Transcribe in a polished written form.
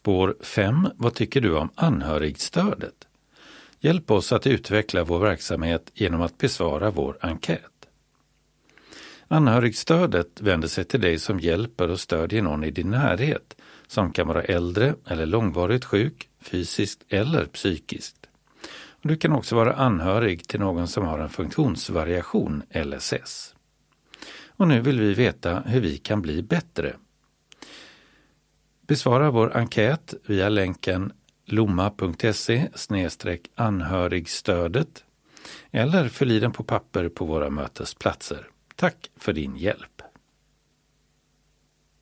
Spår 5. Vad tycker du om anhörigstödet? Hjälp oss att utveckla vår verksamhet genom att besvara vår enkät. Anhörigstödet vänder sig till dig som hjälper och stödjer någon i din närhet som kan vara äldre eller långvarigt sjuk, fysiskt eller psykiskt. Och du kan också vara anhörig till någon som har en funktionsvariation, LSS. Och nu vill vi veta hur vi kan bli bättre. Besvara vår enkät via länken lomma.se/anhörigstödet eller fyll i den på papper på våra mötesplatser. Tack för din hjälp!